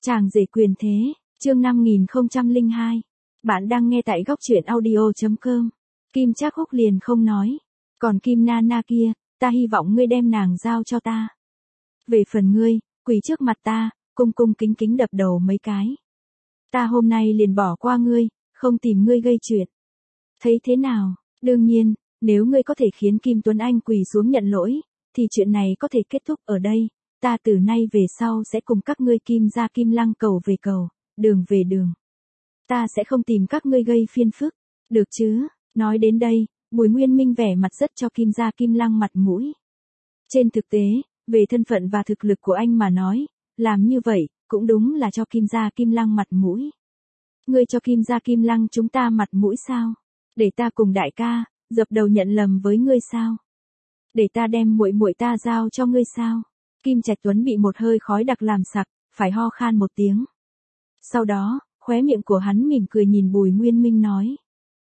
Chàng rể quyền thế, chương 5002. Bạn đang nghe tại góc truyện audio.com. Kim Trác Húc liền không nói. Còn Kim Nana kia, ta hy vọng ngươi đem nàng giao cho ta. Về phần ngươi, quỳ trước mặt ta, cung cung kính kính đập đầu mấy cái. Ta hôm nay liền bỏ qua ngươi, không tìm ngươi gây chuyện. Thấy thế nào? Đương nhiên, nếu ngươi có thể khiến Kim Tuấn Anh quỳ xuống nhận lỗi, thì chuyện này có thể kết thúc ở đây. Ta từ nay về sau sẽ cùng các ngươi Kim gia Kim Lăng cầu về cầu, đường về đường. Ta sẽ không tìm các ngươi gây phiền phức, được chứ? Nói đến đây, Bùi Nguyên Minh vẻ mặt rất cho Kim gia Kim Lăng mặt mũi. Trên thực tế, về thân phận và thực lực của anh mà nói, làm như vậy, cũng đúng là cho Kim gia Kim Lăng mặt mũi. Ngươi cho Kim gia Kim Lăng chúng ta mặt mũi sao? Để ta cùng đại ca, dập đầu nhận lầm với ngươi sao? Để ta đem muội muội ta giao cho ngươi sao? Kim Trạch Tuấn bị một hơi khói đặc làm sặc, phải ho khan một tiếng. Sau đó, khóe miệng của hắn mỉm cười nhìn Bùi Nguyên Minh nói.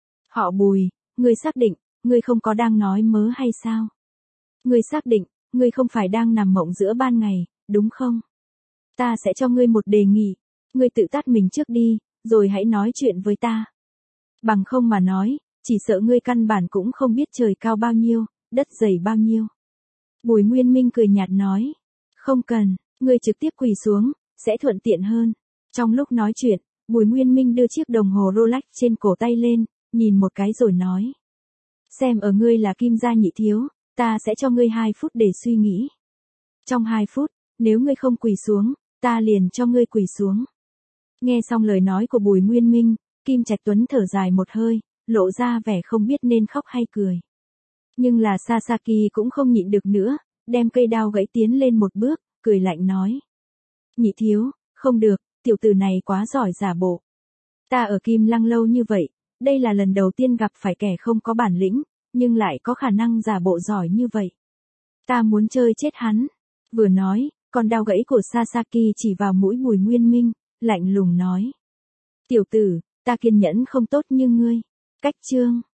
Họ Bùi, ngươi xác định, ngươi không có đang nói mớ hay sao? Ngươi xác định, ngươi không phải đang nằm mộng giữa ban ngày, đúng không? Ta sẽ cho ngươi một đề nghị, ngươi tự tát mình trước đi, rồi hãy nói chuyện với ta. Bằng không mà nói, chỉ sợ ngươi căn bản cũng không biết trời cao bao nhiêu, đất dày bao nhiêu. Bùi Nguyên Minh cười nhạt nói. Không cần, ngươi trực tiếp quỳ xuống, sẽ thuận tiện hơn. Trong lúc nói chuyện, Bùi Nguyên Minh đưa chiếc đồng hồ Rolex trên cổ tay lên, nhìn một cái rồi nói. Xem ở ngươi là Kim gia nhị thiếu, ta sẽ cho ngươi 2 phút để suy nghĩ. Trong 2 phút, nếu ngươi không quỳ xuống, ta liền cho ngươi quỳ xuống. Nghe xong lời nói của Bùi Nguyên Minh, Kim Trạch Tuấn thở dài một hơi, lộ ra vẻ không biết nên khóc hay cười. Nhưng là Sasaki cũng không nhịn được nữa, đem cây đao gãy tiến lên một bước, cười lạnh nói. Nhị thiếu, không được, tiểu tử này quá giỏi giả bộ. Ta ở Kim Lăng lâu như vậy, đây là lần đầu tiên gặp phải kẻ không có bản lĩnh, nhưng lại có khả năng giả bộ giỏi như vậy. Ta muốn chơi chết hắn. Vừa nói, con đao gãy của Sasaki chỉ vào mũi Bùi Nguyên Minh, lạnh lùng nói. Tiểu tử, ta kiên nhẫn không tốt như ngươi. Cách chương.